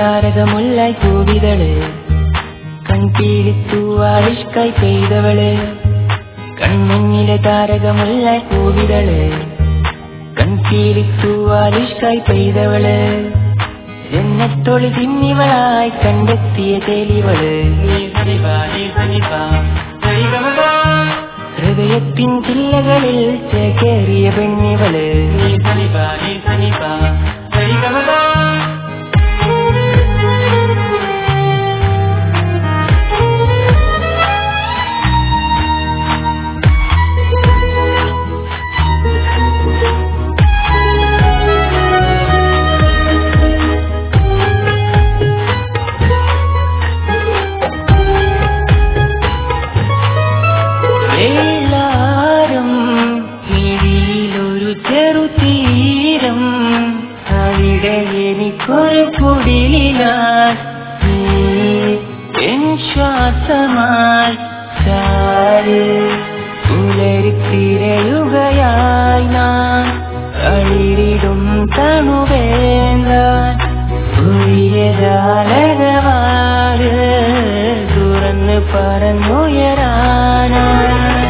താരകമുല്ലായി പൂവിതള് കൺപീലിത്തൂവാളിഷ്കായി പെയ്തവള് കൺമുന്നിലെ താരകമുല്ലായി പൂവിതള് കൺപീലിത്തൂവാളിഷ്കായി പെയ്തവള് ജന്നത്തൊളി തിന്നിവളായി കണ്ടെത്തിയ തേലിവള് ഹൃദയത്തിൻ ചില്ലകളിൽ ചേക്കേറിയ പെണ്ണിവള് എല്ലാരും മിഴിയിലൊരു ചെറുതീരം അവിടെ എനിക്കൊരു കുടിലിനാൽ എൻ ശ്വാസമായി ചാര് പുലരിത്തിരയുകയായി ഞാൻ കളിരിടും തണുവേന്താൻ ഉയരാലകവാര് തുറന്ന് പറന്നുയരാനായി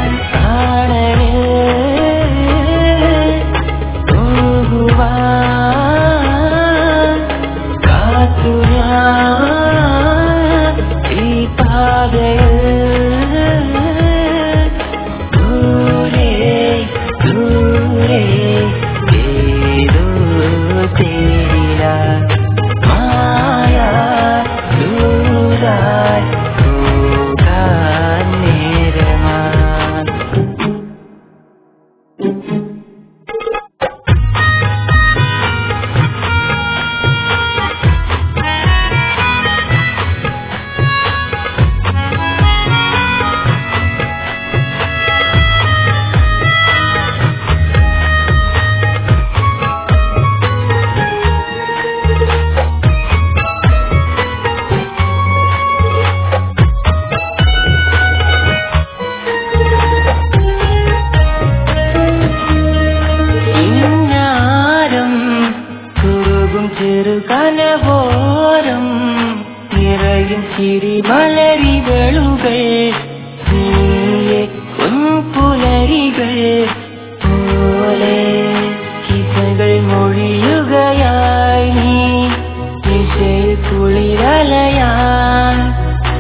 ചെറുകനവോരം നിറയും ചിരിമലരികളുകൾ നീയെ പൊൻപുലരികൾ പോലെ കിസകൾ മൊഴിയുകയായി നീ നിശയിൽ കുളിരലയാൻ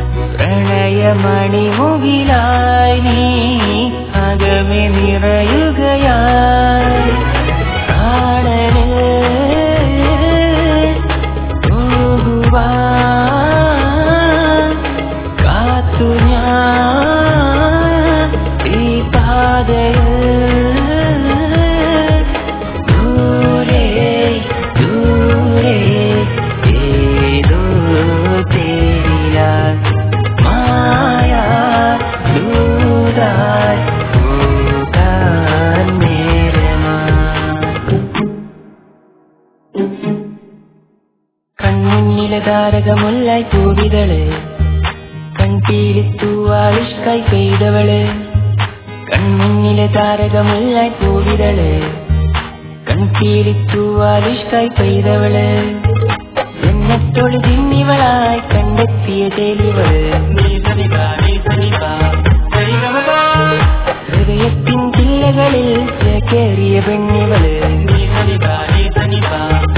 പ്രണയമണിമുകിലായി നീ അകമേ നിറയുകയായി കാത്തു ഞാൻ ഈ പാതയിൽ ദൂരെ ദൂരെ ഏതോ തേരിലാൽ മായാ ദൂരായി പോകാൻ കൺമുന്നിലെ താരകമുല്ലായി പൂവിതള് കൺപീലിത്തൂവാളിഷ്കായി പെയ്തവള് കൺമുന്നിലെ താരകമുല്ലായി പൂവിതള് കൺപീലിത്തൂവാളിഷ്കായി പെയ്തവള് ജന്നത്തൊളി തിന്നിവളായി കണ്ടെത്തിയ തേലിവള് ഹൃദയത്തിൻ ചില്ലകളിൽ ചേക്കേറിയ പെണ്ണിവള്